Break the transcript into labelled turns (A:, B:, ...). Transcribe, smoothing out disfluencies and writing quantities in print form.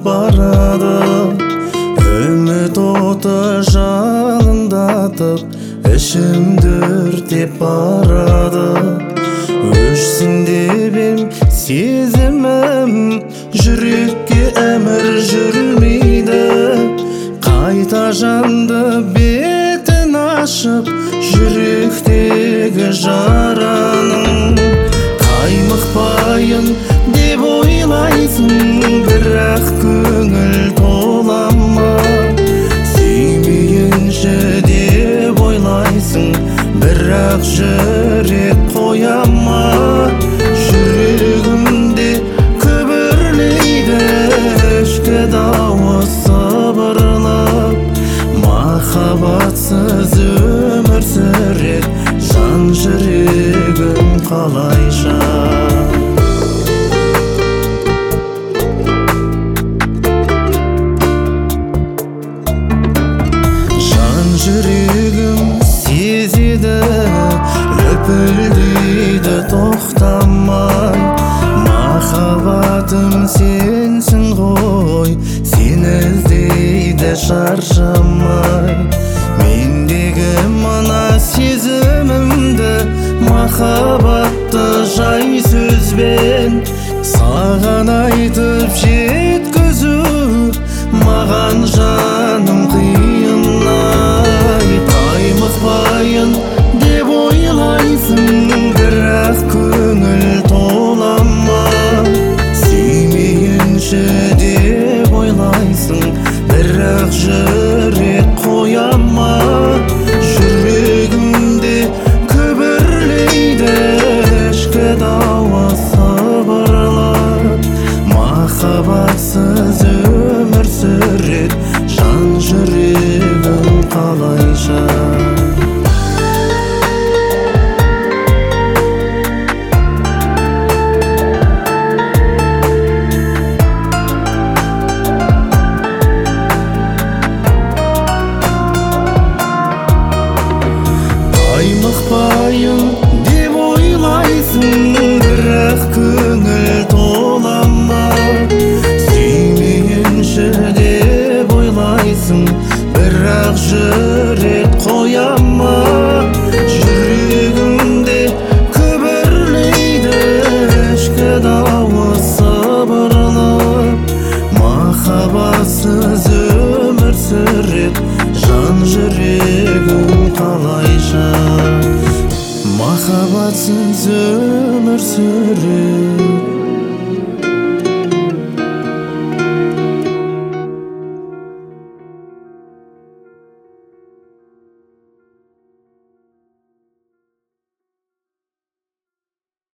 A: барады. Үміт оты жалындатып, ішімді өртеп барады. Өшсін деп ем сезімім, жүрекке әмір жүрмейді. Қайта жанды бетін ашып, жүректегі жараның қаймықпайын деп ойлайсың, бірақ көңіл толама. Сүймейінші деп ойлайсың, бірақ жүрек қояма. Жүрегімде күбірлейді ішкі дауыс сыбырлап, махаббатсыз өмір сүрер жан жүрегім қалайша. Жан жүрегім сезеді, лүпілдейді тоқтамай. Махаббатым сенсің ғой, сені іздейді шаршамай. Мендегі мына сезімімді махаббат